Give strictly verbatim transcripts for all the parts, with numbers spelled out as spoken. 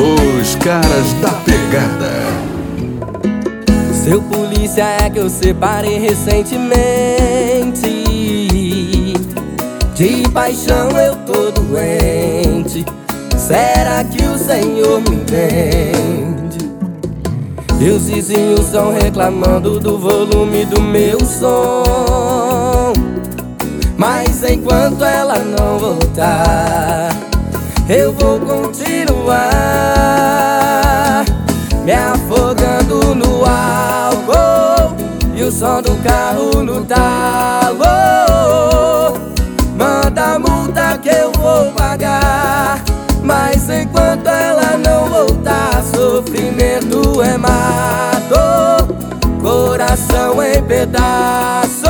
Os caras da pegada. Seu polícia, é que eu separei recentemente. De paixão eu tô doente. Será que o Senhor me entende? E os vizinhos estão reclamando do volume do meu som. Mas enquanto ela não voltar, eu vou continuar me afogando no álcool e o som do carro no talo. Manda a multa que eu vou pagar, mas enquanto ela não voltar, sofrimento é mato, coração em pedaço.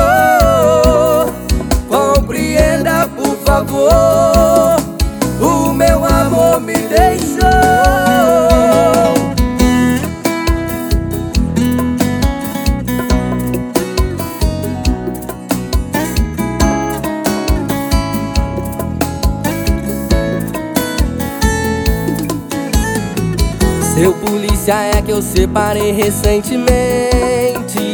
Compreenda, por favor, o meu amor me deixou. Seu polícia, é que eu separei recentemente.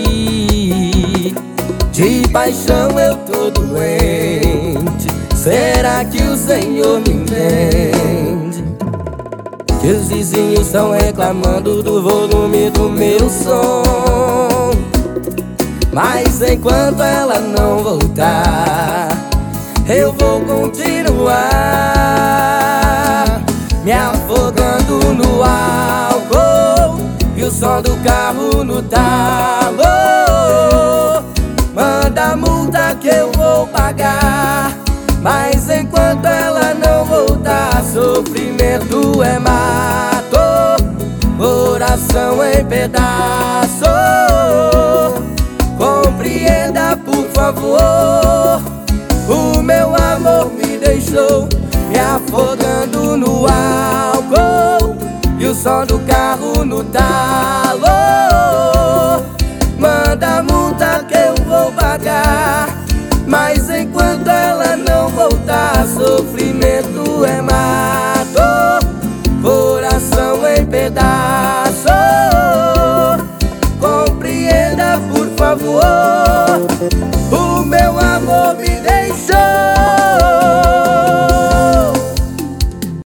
De paixão eu tô doente. Será que o Senhor me entende? Que os vizinhos estão reclamando do volume do meu som. Mas enquanto ela não voltar, eu vou continuar me afogando no álcool e o som do carro no talo. Manda a multa que eu vou pagar, mas enquanto ela não voltar, sofrimento é mato, coração em pedaço. Compreenda, por favor, o meu amor me deixou me afogando no álcool e o som do carro no talo. Manda a multa que eu vou pagar, mas enquanto ela não voltar, sofrimento é mato, coração em pedaços.